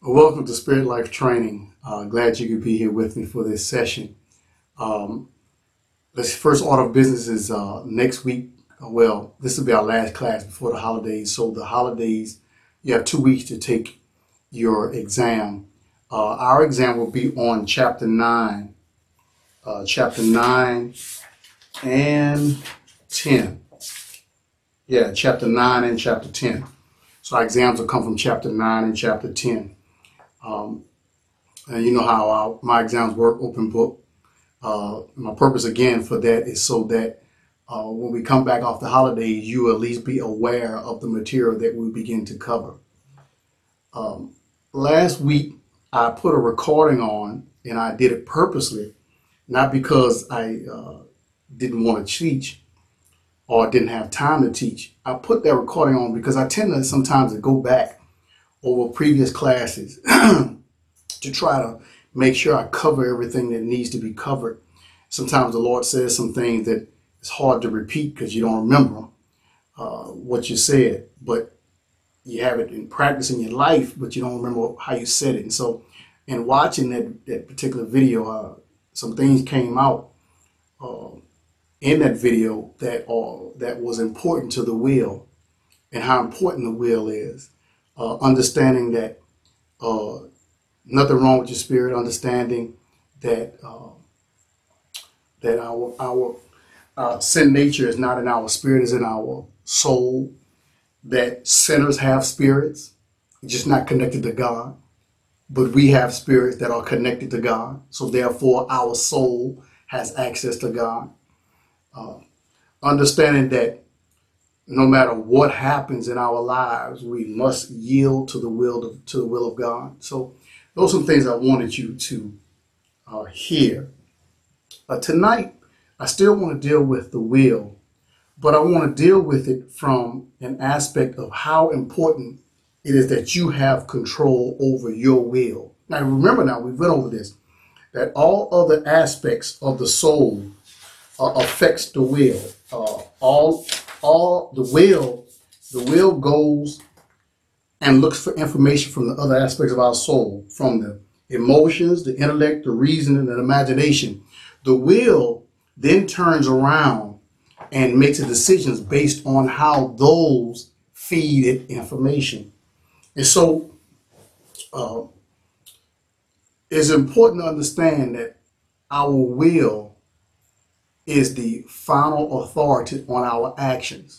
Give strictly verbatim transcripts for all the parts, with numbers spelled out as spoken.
Welcome to Spirit Life Training. Uh, glad you could be here with me for this session. Um, this first order of business is uh, next week. Uh, well, this will be our last class before the holidays. So the holidays, you have two weeks to take your exam. Uh, our exam will be on chapter nine, uh, chapter nine and ten. Yeah, chapter nine and chapter ten. So our exams will come from chapter nine and chapter ten. Um, and you know how our, my exams work, open book. Uh, my purpose again for that is so that uh, when we come back off the holidays, you will at least be aware of the material that we begin to cover. Um, last week, I put a recording on, and I did it purposely, not because I uh, didn't want to teach or didn't have time to teach. I put that recording on because I tend to sometimes to go back over previous classes to try to make sure I cover everything that needs to be covered. Sometimes the Lord says some things that it's hard to repeat because you don't remember uh, what you said, but you have it in practice in your life, but you don't remember how you said it. And so in watching that, that particular video, uh, some things came out uh, in that video that, uh, that was important to the will and how important the will is. Uh, understanding that uh, nothing wrong with your spirit, understanding that uh, that our our uh, sin nature is not in our spirit, is in our soul. That sinners have spirits, just not connected to God, but we have spirits that are connected to God. So therefore, our soul has access to God. Uh, understanding that no matter what happens in our lives, we must yield to the will of, to the will of God. So those are some things I wanted you to uh, hear. Uh, tonight, I still want to deal with the will, but I want to deal with it from an aspect of how important it is that you have control over your will. Now, remember now, we've went over this, that all other aspects of the soul uh, affects the will. Uh, all, all the will The will goes and looks for information from the other aspects of our soul, from the emotions, the intellect, the reason, and the imagination. The will then turns around and makes the decisions based on how those feed it information. And so uh, it's important to understand that our will is the final authority on our actions.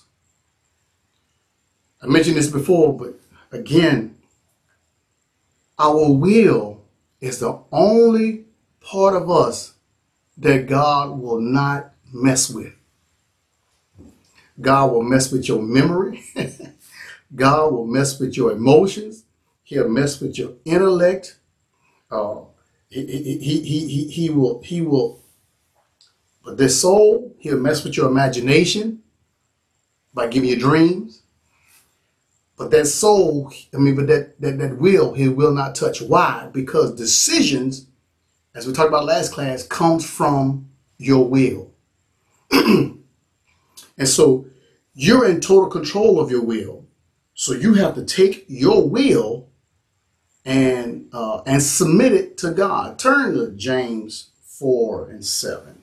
I mentioned this before, but again, our will is the only part of us that God will not mess with. God will mess with your memory. God will mess with your emotions. He'll mess with your intellect. Uh, he, he, he, he, he will, he will, but this soul, he'll mess with your imagination by giving you dreams. But that soul, I mean, but that, that, that will, he will not touch. Why? Because decisions, as we talked about last class, comes from your will. And so you're in total control of your will. So you have to take your will and uh, and submit it to God. Turn to James four and seven.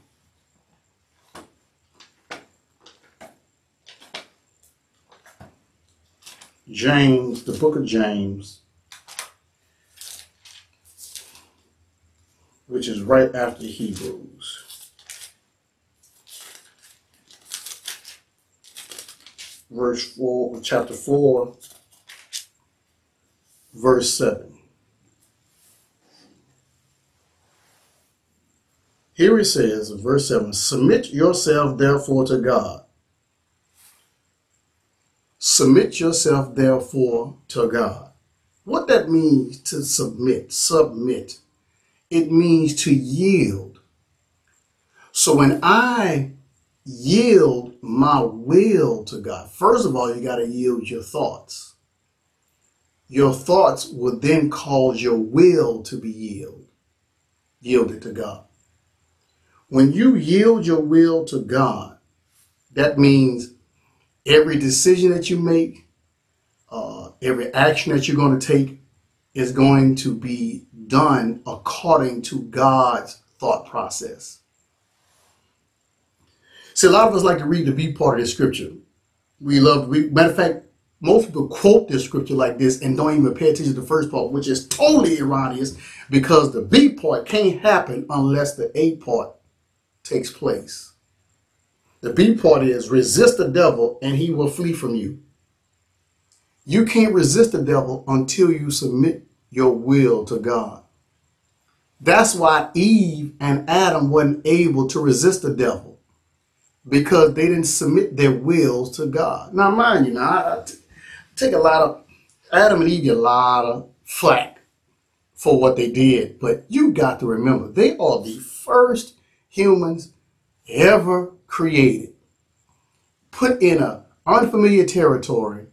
James, the book of James, which is right after Hebrews. Verse four, chapter four, verse seven. Here it says, verse seven, submit yourself therefore to God. Submit yourself therefore to God. What that means to submit, submit, it means to yield. So when I yield my will to God, first of all, you got to yield your thoughts. Your thoughts will then cause your will to be yield, yielded to God. When you yield your will to God, that means every decision that you make, uh, every action that you're going to take, is going to be done according to God's thought process. See, a lot of us like to read the B part of this scripture. We love, we, matter of fact, most people quote this scripture like this and don't even pay attention to the first part, which is totally erroneous, because the B part can't happen unless the A part takes place. The B part is resist the devil and he will flee from you. You can't resist the devil until you submit your will to God. That's why Eve and Adam weren't able to resist the devil, because they didn't submit their wills to God. Now, mind you, now I t- take a lot of Adam and Eve get a lot of flack for what they did, but you got to remember they are the first humans ever created, put in an unfamiliar territory,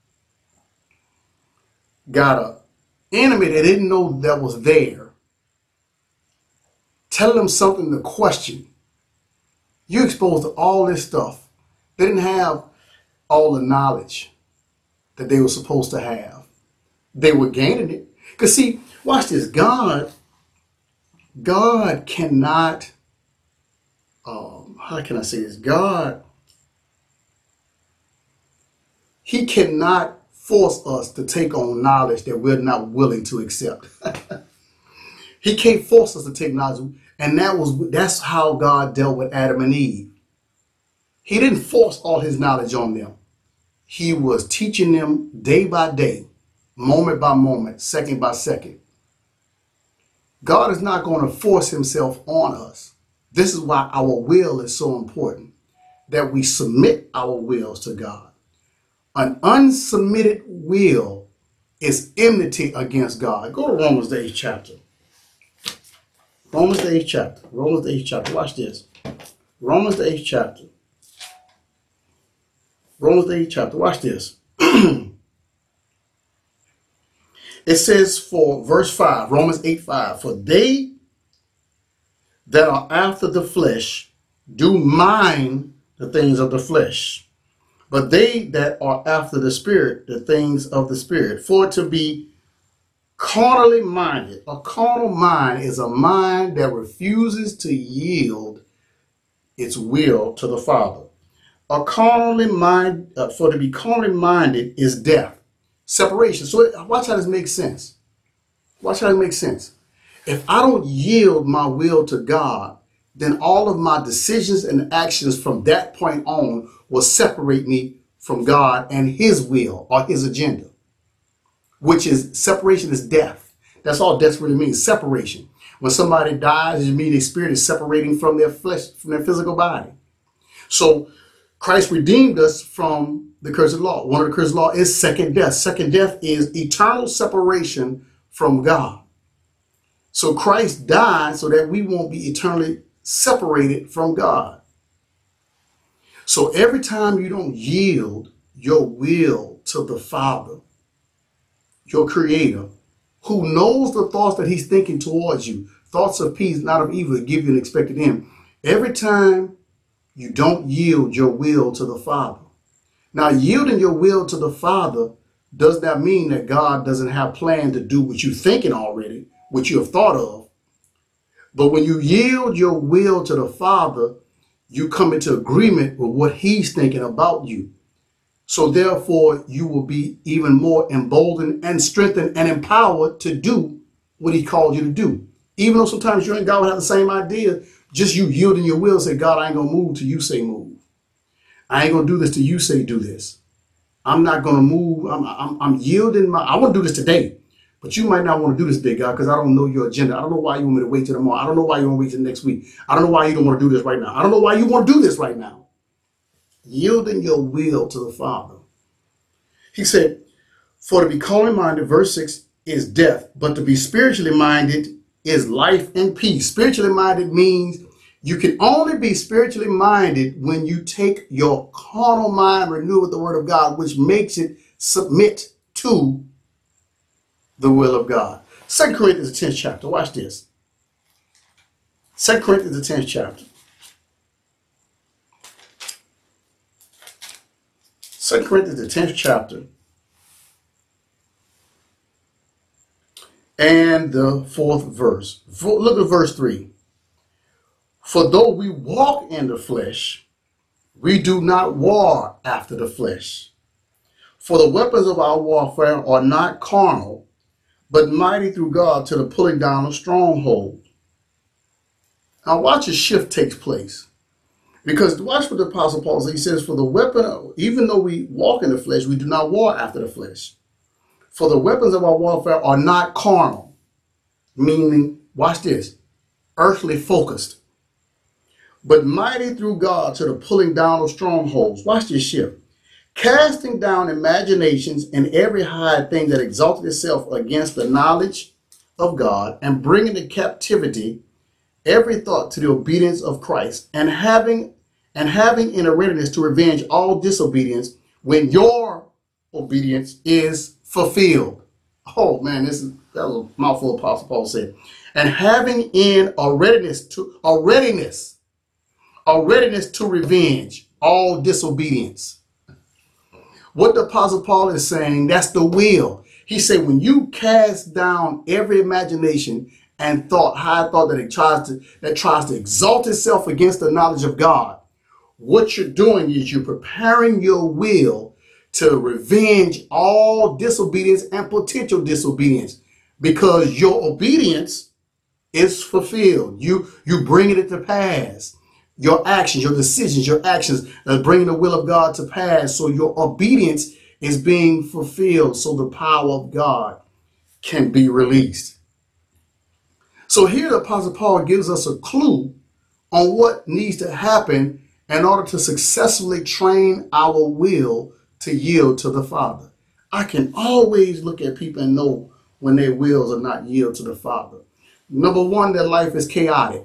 got an enemy they didn't know that was there, telling them something to question. You exposed to all this stuff. They didn't have all the knowledge that they were supposed to have. They were gaining it. Because see, watch this. God, God cannot, um, how can I say this? God, he cannot force us to take on knowledge that we're not willing to accept. He can't force us to take knowledge. And that was that's how God dealt with Adam and Eve. He didn't force all his knowledge on them. He was teaching them day by day, moment by moment, second by second. God is not going to force himself on us. This is why our will is so important, that we submit our wills to God. An unsubmitted will is enmity against God. Go to Romans the eighth chapter. Romans the eighth chapter. Romans the eighth chapter. Watch this. Romans the eighth chapter. Romans the eighth chapter. Watch this. It says for verse five, Romans eight five, for they that are after the flesh do mind the things of the flesh, but they that are after the spirit, the things of the spirit. For to be carnally minded, a carnal mind is a mind that refuses to yield its will to the Father. A carnally mind, uh, for to be carnally minded is death, separation. So watch how this makes sense. Watch how it makes sense. If I don't yield my will to God, then all of my decisions and actions from that point on will separate me from God and his will or his agenda, which is separation is death. That's all death really means, separation. When somebody dies, it means their spirit is separating from their flesh, from their physical body. So Christ redeemed us from the curse of law. One of the curse of law is second death. Second death is eternal separation from God. So Christ died so that we won't be eternally separated from God. So every time you don't yield your will to the Father, your Creator, who knows the thoughts that he's thinking towards you, thoughts of peace, not of evil, to give you an expected end. Every time you don't yield your will to the Father. Now, yielding your will to the Father does not mean that God doesn't have planned to do what you're thinking already, what you have thought of. But when you yield your will to the Father, you come into agreement with what he's thinking about you. So therefore, you will be even more emboldened and strengthened and empowered to do what he called you to do. Even though sometimes you and God will have the same idea, just you yielding your will, say, God, I ain't going to move till you say move. I ain't going to do this till you say do this. I'm not going to move. I'm, I'm, I'm yielding my, I want to do this today. But you might not want to do this, big God, because I don't know your agenda. I don't know why you want me to wait till tomorrow. I don't know why you want to wait till next week. I don't know why you don't want to do this right now. I don't know why you want to do this right now. Yielding your will to the Father. He said, for to be carnally minded, verse six, is death, but to be spiritually minded is life and peace. Spiritually minded means you can only be spiritually minded when you take your carnal mind, renew with the word of God, which makes it submit to the will of God. Second Corinthians, the tenth chapter. Watch this. Second Corinthians, the tenth chapter. Second Corinthians, the tenth chapter. and the fourth verse. Look at verse three. For though we walk in the flesh, we do not war after the flesh. For the weapons of our warfare are not carnal, but mighty through God to the pulling down of strongholds. Now watch a shift takes place. Because watch what the Apostle Paul says. He says, for the weapon, even though we walk in the flesh, we do not war after the flesh. For the weapons of our warfare are not carnal. Meaning, watch this, earthly focused, but mighty through God to the pulling down of strongholds. Watch this shift. Casting down imaginations and every high thing that exalted itself against the knowledge of God, and bringing to captivity every thought to the obedience of Christ, and having and having in a readiness to revenge all disobedience when your obedience is fulfilled. Oh man, this is that was a mouthful Apostle Paul said. And having in a readiness to a readiness, a readiness to revenge all disobedience. What the Apostle Paul is saying, that's the will. He said, when you cast down every imagination and thought, high thought that it tries to that tries to exalt itself against the knowledge of God, what you're doing is you're preparing your will to revenge all disobedience and potential disobedience, because your obedience is fulfilled. You you bringing it to pass. Your actions, your decisions, your actions are bringing the will of God to pass. So your obedience is being fulfilled, so the power of God can be released. So here the Apostle Paul gives us a clue on what needs to happen in order to successfully train our will to yield to the Father. I can always look at people and know when their wills are not yield to the Father. Number one, their life is chaotic.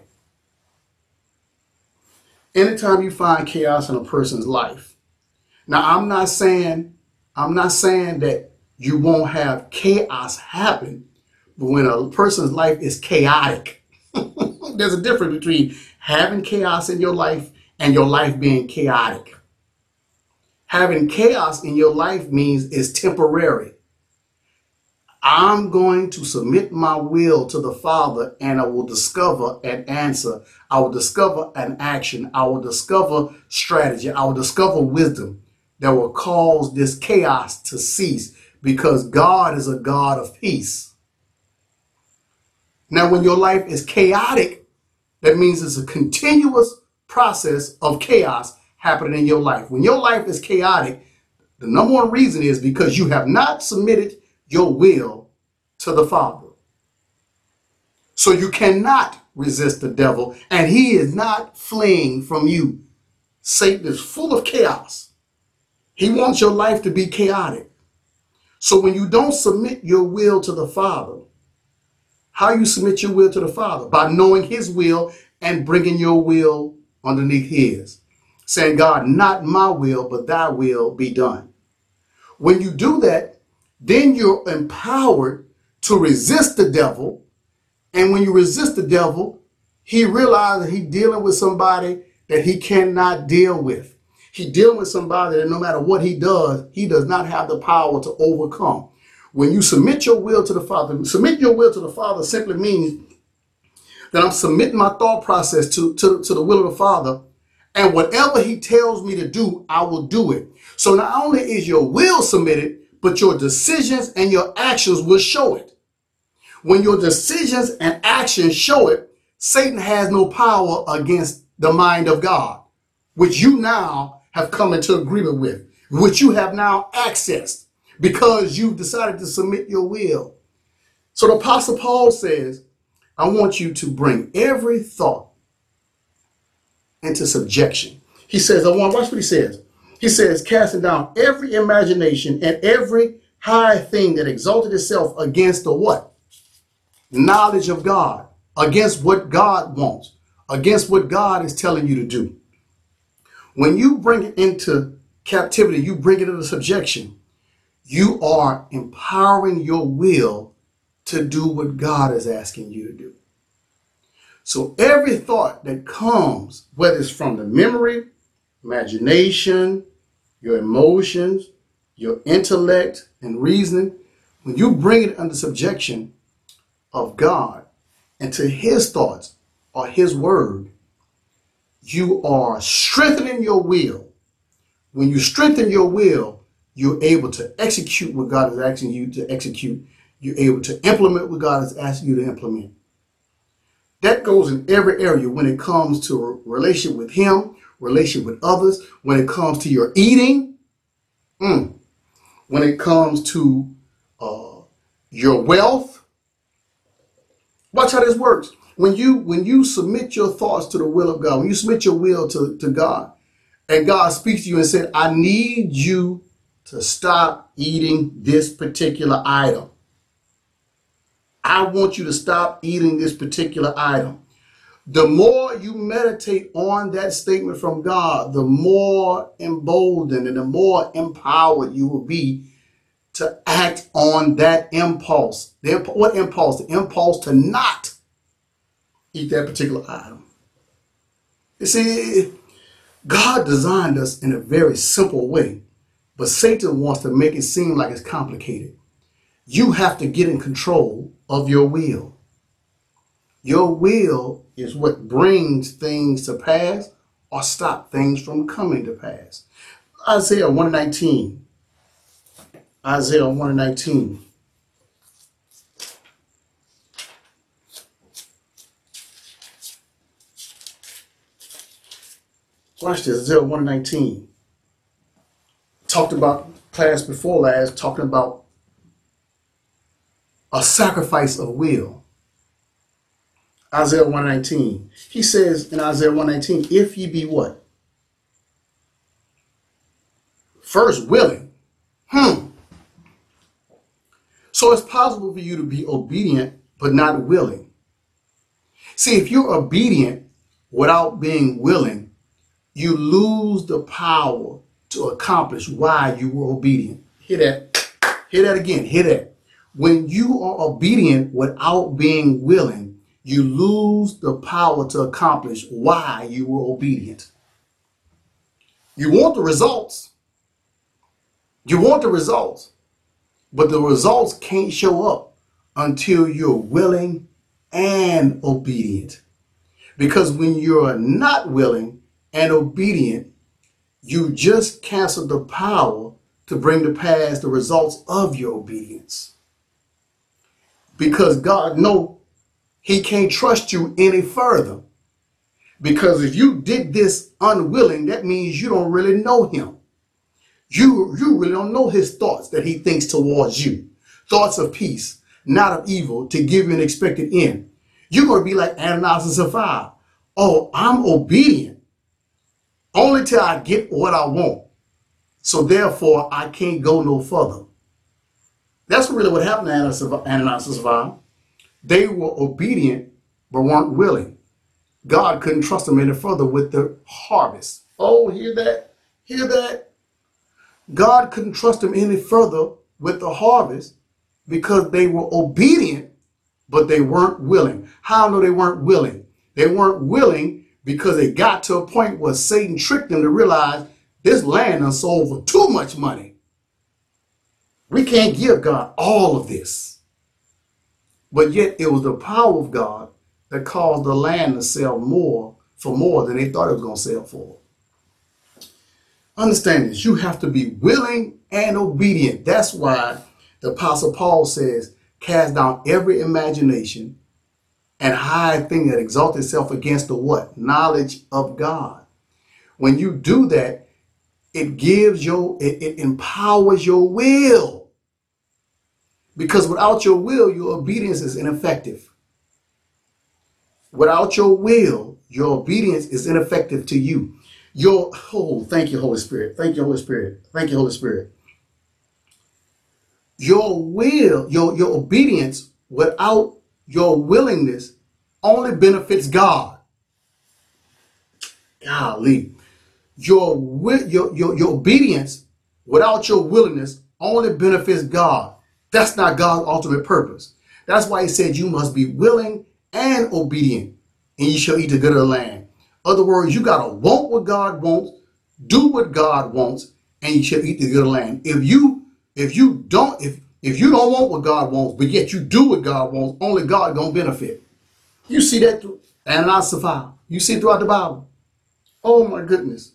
Anytime you find chaos in a person's life. Now, I'm not saying, I'm not saying that you won't have chaos happen, but when a person's life is chaotic, there's a difference between having chaos in your life and your life being chaotic. Having chaos in your life means it's temporary. I'm going to submit my will to the Father, and I will discover an answer. I will discover an action. I will discover strategy. I will discover wisdom that will cause this chaos to cease, because God is a God of peace. Now, when your life is chaotic, that means it's a continuous process of chaos happening in your life. When your life is chaotic, the number one reason is because you have not submitted your will to the Father. So you cannot resist the devil, and he is not fleeing from you. Satan is full of chaos. He wants your life to be chaotic. So when you don't submit your will to the Father, how you submit your will to the Father? By knowing his will and bringing your will underneath his. Saying, God, not my will, but thy will be done. When you do that, then you're empowered to resist the devil. And when you resist the devil, he realizes he's dealing with somebody that he cannot deal with. He's dealing with somebody that no matter what he does, he does not have the power to overcome. When you submit your will to the Father, submit your will to the Father simply means that I'm submitting my thought process to, to, to the will of the Father. And whatever he tells me to do, I will do it. So not only is your will submitted, but your decisions and your actions will show it. When your decisions and actions show it, Satan has no power against the mind of God, which you now have come into agreement with, which you have now accessed because you've decided to submit your will. So the Apostle Paul says, I want you to bring every thought into subjection. He says, I want, watch what he says. He says, casting down every imagination and every high thing that exalted itself against the what? Knowledge of God, against what God wants, against what God is telling you to do. When you bring it into captivity, you bring it into subjection, you are empowering your will to do what God is asking you to do. So every thought that comes, whether it's from the memory, imagination, your emotions, your intellect and reasoning, when you bring it under subjection, of God and to his thoughts or his word, you are strengthening your will. When you strengthen your will, you're able to execute what God is asking you to execute. You're able to implement what God is asking you to implement. That goes in every area when it comes to a relationship with him, relationship with others, when it comes to your eating, mm, when it comes to uh, your wealth. Watch how this works. When you when you submit your thoughts to the will of God, when you submit your will to, to God, and God speaks to you and said, I need you to stop eating this particular item. I want you to stop eating this particular item. The more you meditate on that statement from God, the more emboldened and the more empowered you will be to act on that impulse. The, what impulse? The impulse to not eat that particular item. You see, God designed us in a very simple way, but Satan wants to make it seem like it's complicated. You have to get in control of your will. Your will is what brings things to pass or stop things from coming to pass. Isaiah one nineteen. Isaiah one nineteen. Watch this, Isaiah one nineteen. Talked about class before last, talking about a sacrifice of will. Isaiah one nineteen. He says in Isaiah one nineteen, if ye be what? First willing. Hmm. So it's possible for you to be obedient, but not willing. See, if you're obedient without being willing, you lose the power to accomplish why you were obedient. Hear that. Hear that again. Hear that. When you are obedient without being willing, you lose the power to accomplish why you were obedient. You want the results. You want the results. But the results can't show up until you're willing and obedient. Because when you're not willing and obedient, you just cancel the power to bring to pass the results of your obedience. Because God knows he can't trust you any further. Because if you did this unwilling, that means you don't really know him. You, you really don't know his thoughts that he thinks towards you. Thoughts of peace, not of evil, to give you an expected end. You're going to be like Ananias and Sapphira. Oh, I'm obedient only till I get what I want. So therefore, I can't go no further. That's really what happened to Ananias and Sapphira. They were obedient, but weren't willing. God couldn't trust them any further with the harvest. Oh, hear that? Hear that? God couldn't trust them any further with the harvest because they were obedient, but they weren't willing. How no, they weren't willing? They weren't willing because they got to a point where Satan tricked them to realize this land done sold for too much money. We can't give God all of this. But yet it was the power of God that caused the land to sell more for more than they thought it was going to sell for. Understand this, you have to be willing and obedient. That's why the Apostle Paul says, cast down every imagination and high thing that exalts itself against the what? Knowledge of God. When you do that, it gives your, it, it empowers your will. Because without your will, your obedience is ineffective. Without your will, your obedience is ineffective to you. Your, oh, thank you, Holy Spirit. Thank you, Holy Spirit. Thank you, Holy Spirit. Your will, your, your obedience without your willingness only benefits God. Golly. Your, your, your, your obedience without your willingness only benefits God. That's not God's ultimate purpose. That's why he said you must be willing and obedient, and you shall eat the good of the land. In other words, you got to want what God wants, do what God wants, and you shall eat the good of the land. If you, if you don't, if If you don't want what God wants, but yet you do what God wants, only God gonna benefit. You see that through Ananias and Sapphira. You see it throughout the Bible. Oh my goodness.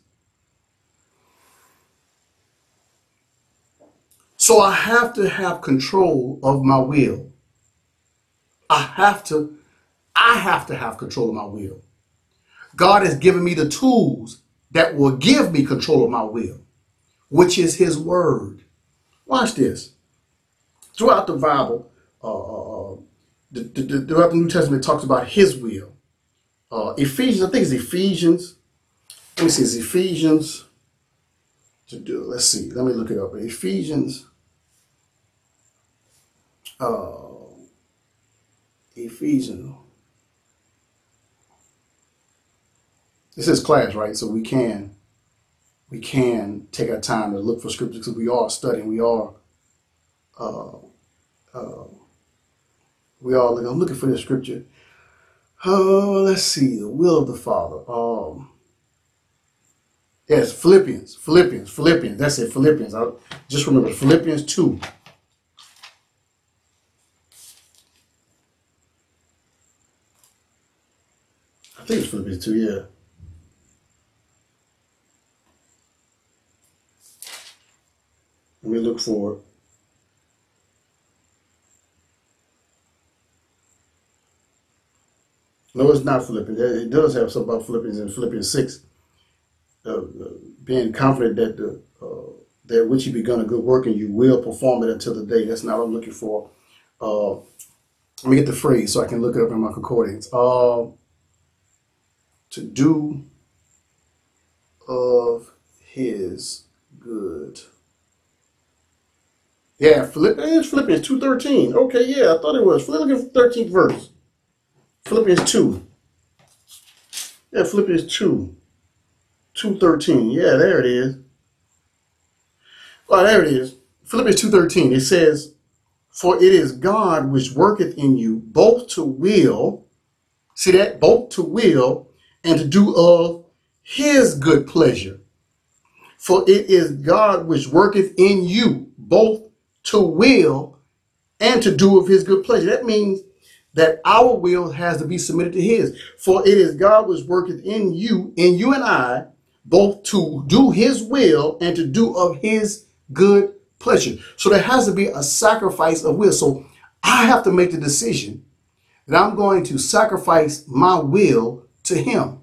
So I have to have control of my will. I have to, I have to have control of my will. God has given me the tools that will give me control of my will, which is his word. Watch this. Throughout the Bible, uh, the, the, the, throughout the New Testament, it talks about his will. Uh, Ephesians, I think it's Ephesians. Let me see, it's Ephesians. To do, let's see, let me look it up. Ephesians. Uh, Ephesians. This is class, right? So we can we can take our time to look for scripture because we are studying. We are uh, uh, we are looking. I'm looking for the scripture. Oh, let's see. The will of the Father. Um, yes, Philippians. Philippians. Philippians. That's it. Philippians. I just remember Philippians two. I think it's Philippians two. Yeah. Let me look for it. No, it's not Philippians. It does have something about Philippians in Philippians six. Uh, uh, being confident that the uh, that which you begun a good work and you will perform it until the day. That's not what I'm looking for. Uh, let me get the phrase so I can look it up in my concordance. Uh, to do of his good. Yeah, Philippians, Philippians two thirteen. Okay, yeah, I thought it was. Look at the thirteenth verse. Philippians two. Yeah, Philippians two. two thirteen. Yeah, there it is. Oh, there it is. Philippians two thirteen. It says, for it is God which worketh in you both to will, see that? Both to will and to do of his good pleasure. For it is God which worketh in you both to will and to do of his good pleasure. That means that our will has to be submitted to his. For it is God which worketh in you, in you and I, both to do his will and to do of his good pleasure. So there has to be a sacrifice of will. So I have to make the decision that I'm going to sacrifice my will to him.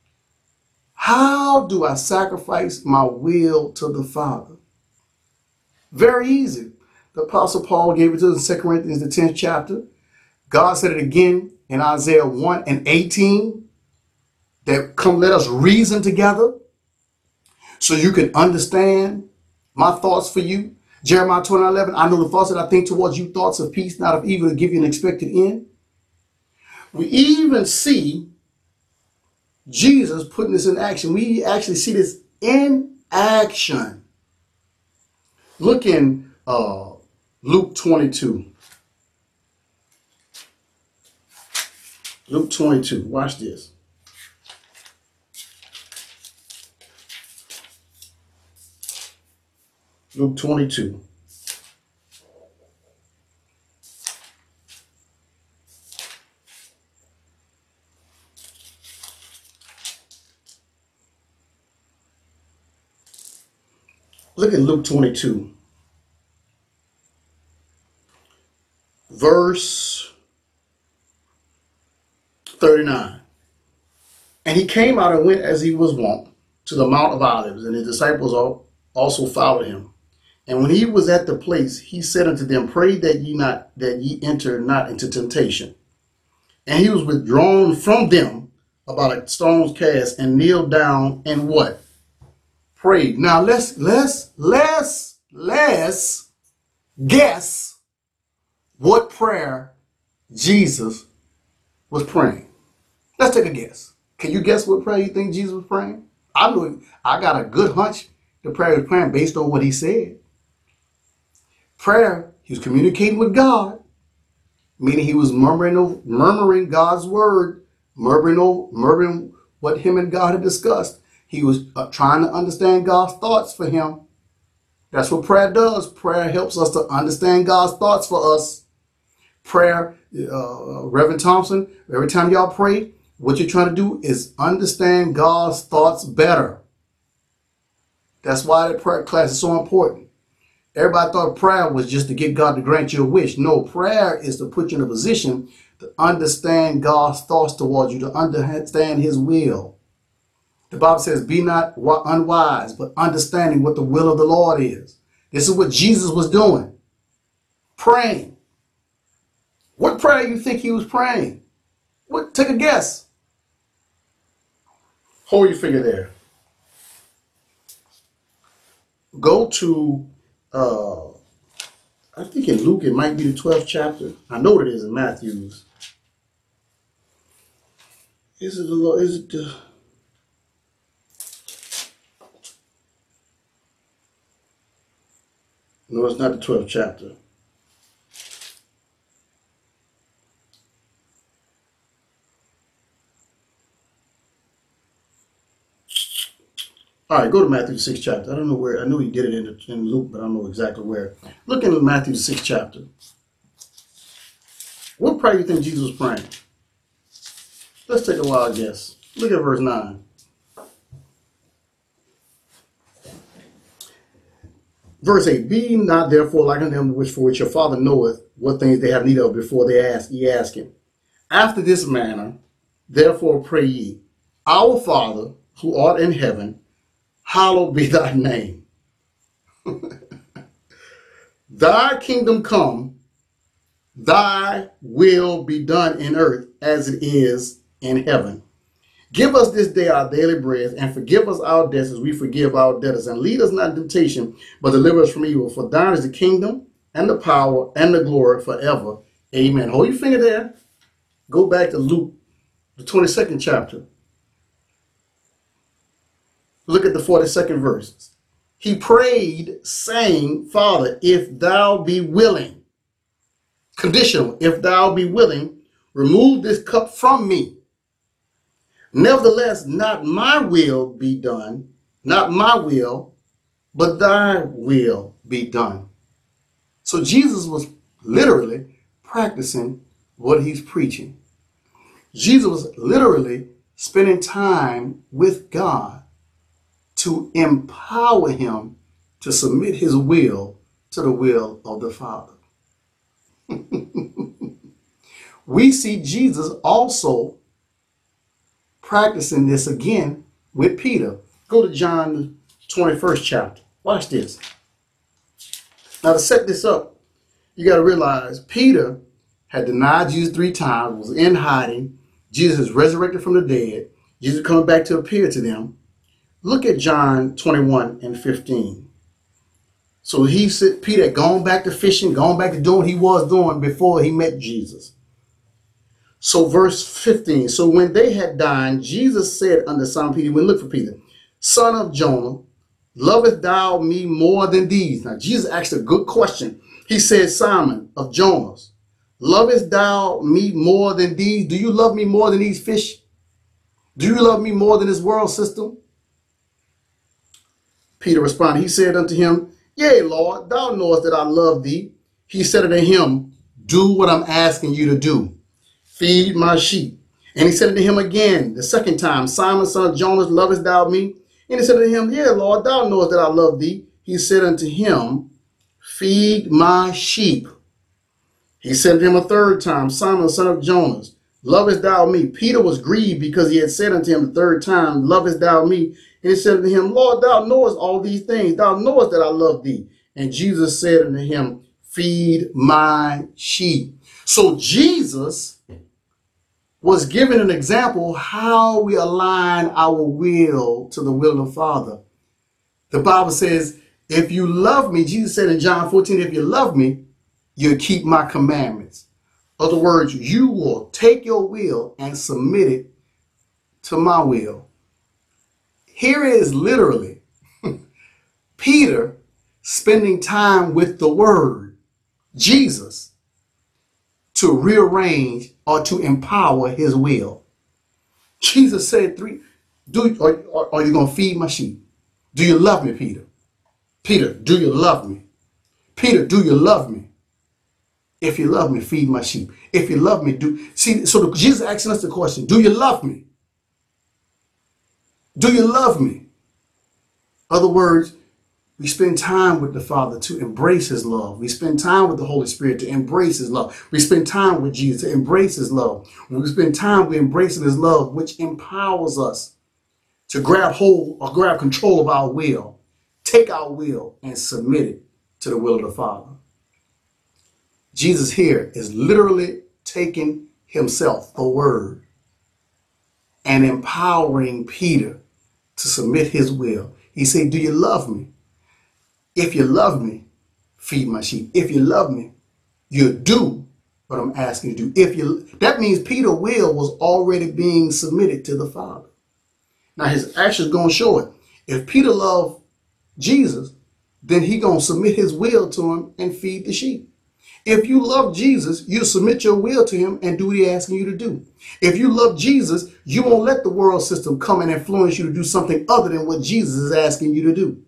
How do I sacrifice my will to the Father? Very easy. The Apostle Paul gave it to us in Second Corinthians, the tenth chapter. God said it again in Isaiah one and eighteen, that come let us reason together so you can understand my thoughts for you. Jeremiah twenty eleven, I know the thoughts that I think towards you, thoughts of peace, not of evil, to give you an expected end. We even see Jesus putting this in action. We actually see this in action. Look in uh, Luke twenty-two. Luke twenty-two. Watch this. Luke twenty-two. Look at Luke twenty-two. Verse thirty-nine. And he came out and went as he was wont to the Mount of Olives, and his disciples also followed him. And when he was at the place, he said unto them, pray that ye not that ye enter not into temptation. And he was withdrawn from them about a stone's cast and kneeled down and what? Prayed. Now let's let's let's let's guess what prayer Jesus was praying. Let's take a guess. Can you guess what prayer you think Jesus was praying? I know I got a good hunch the prayer he was praying based on what he said. Prayer, he was communicating with God, meaning he was murmuring, murmuring God's word, murmuring, murmuring what him and God had discussed. He was uh, trying to understand God's thoughts for him. That's what prayer does. Prayer helps us to understand God's thoughts for us. Prayer, uh, Reverend Thompson, every time y'all pray, what you're trying to do is understand God's thoughts better. That's why that prayer class is so important. Everybody thought prayer was just to get God to grant you a wish. No, prayer is to put you in a position to understand God's thoughts towards you, to understand his will. The Bible says, be not unwise, but understanding what the will of the Lord is. This is what Jesus was doing. Praying. What prayer you think he was praying? What? Take a guess. Hold your finger there. Go to, uh, I think in Luke it might be the twelfth chapter. I know it is in Matthew's. Is it the, is it the, no, it's not the twelfth chapter. All right, go to Matthew the sixth chapter. I don't know where. I know he did it in, the, in Luke, but I don't know exactly where. Look in Matthew the sixth chapter. What prayer do you think Jesus was praying? Let's take a wild guess. Look at verse nine. Verse eight, be not therefore like unto them which for which your Father knoweth what things they have need of before they ask ye ask him. After this manner, therefore pray ye, our Father who art in heaven, hallowed be thy name. Thy kingdom come, thy will be done in earth as it is in heaven. Give us this day our daily bread, and forgive us our debts as we forgive our debtors. And lead us not into temptation, but deliver us from evil. For thine is the kingdom, and the power, and the glory forever. Amen. Hold your finger there. Go back to Luke, the twenty-second chapter. Look at the forty-second verse. He prayed, saying, Father, if thou be willing, conditional, if thou be willing, remove this cup from me. Nevertheless, not my will be done, not my will, but thy will be done. So Jesus was literally practicing what he's preaching. Jesus was literally spending time with God to empower him to submit his will to the will of the Father. We see Jesus also practicing this again with Peter. Go to John twenty-first chapter. Watch this. Now to set this up, you got to realize Peter had denied Jesus three times, was in hiding. Jesus is resurrected from the dead. Jesus coming back to appear to them. Look at John twenty-one and fifteen. So he said, Peter had gone back to fishing, gone back to doing what he was doing before he met Jesus. So verse fifteen, so when they had dined, Jesus said unto Simon Peter, when look for Peter, son of Jonah, lovest thou me more than these? Now Jesus asked a good question. He said, Simon of Jonas, lovest thou me more than these? Do you love me more than these fish? Do you love me more than this world system? Peter responded, he said unto him, yea, Lord, thou knowest that I love thee. He said unto him, do what I'm asking you to do. Feed my sheep. And he said unto him again, the second time, Simon, son of Jonas, lovest thou me? And he said unto him, yea, Lord, thou knowest that I love thee. He said unto him, feed my sheep. He said to him a third time, Simon, son of Jonas, lovest thou me? Peter was grieved because he had said unto him the third time, lovest thou me? And he said unto him, Lord, thou knowest all these things. Thou knowest that I love thee. And Jesus said unto him, feed my sheep. So Jesus was given an example how we align our will to the will of the Father. The Bible says, if you love me, Jesus said in John fourteen, if you love me, you'll keep my commandments. In other words, you will take your will and submit it to my will. Here is literally Peter spending time with the Word, Jesus, to rearrange or to empower his will. Jesus said, three, do, are, are you going to feed my sheep? Do you love me, Peter? Peter, do you love me? Peter, do you love me? If you love me, feed my sheep. If you love me, do... See, so the, Jesus asking us the question, do you love me? Do you love me? In other words, we spend time with the Father to embrace his love. We spend time with the Holy Spirit to embrace his love. We spend time with Jesus to embrace his love. When we spend time with embracing his love, which empowers us to grab hold or grab control of our will, take our will and submit it to the will of the Father. Jesus here is literally taking himself, the word, and empowering Peter to submit his will. He said, do you love me? If you love me, feed my sheep. If you love me, you do what I'm asking you to do. If you, that means Peter's will was already being submitted to the Father. Now his actions going to show it. If Peter loved Jesus, then he going to submit his will to him and feed the sheep. If you love Jesus, you submit your will to him and do what he's asking you to do. If you love Jesus, you won't let the world system come and influence you to do something other than what Jesus is asking you to do.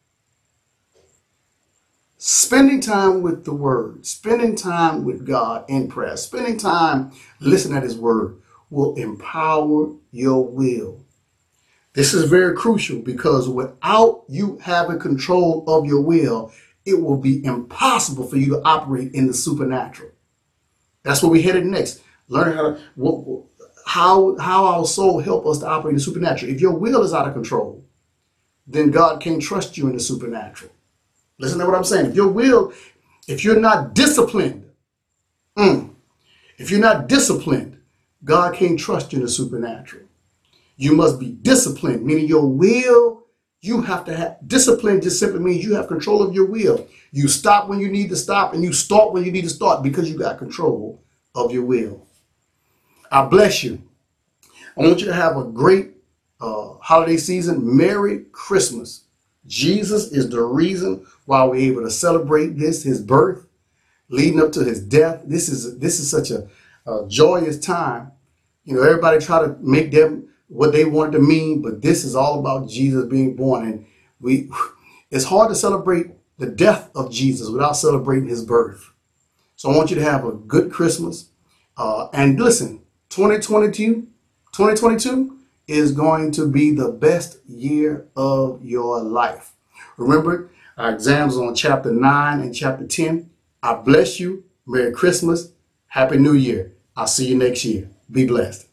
Spending time with the word, spending time with God in prayer, spending time listening at his word will empower your will. This is very crucial because without you having control of your will, it will be impossible for you to operate in the supernatural. That's where we're headed next. Learn how to, what, how, how our soul help us to operate in the supernatural. If your will is out of control, then God can't trust you in the supernatural. Listen to what I'm saying. If your will, if you're not disciplined, mm, if you're not disciplined, God can't trust you in the supernatural. You must be disciplined, meaning your will, you have to have discipline. Just simply means you have control of your will. You stop when you need to stop and you start when you need to start because you got control of your will. I bless you. I want you to have a great uh, holiday season. Merry Christmas. Jesus is the reason why we're able to celebrate this, his birth, leading up to his death. This is this is such a, a joyous time. You know, everybody try to make them what they want to mean, but this is all about Jesus being born. And we, it's hard to celebrate the death of Jesus without celebrating his birth. So I want you to have a good Christmas. Uh, and listen, twenty twenty-two, twenty twenty-two is going to be the best year of your life. Remember, our exams are on chapter nine and chapter ten. I bless you. Merry Christmas. Happy New Year. I'll see you next year. Be blessed.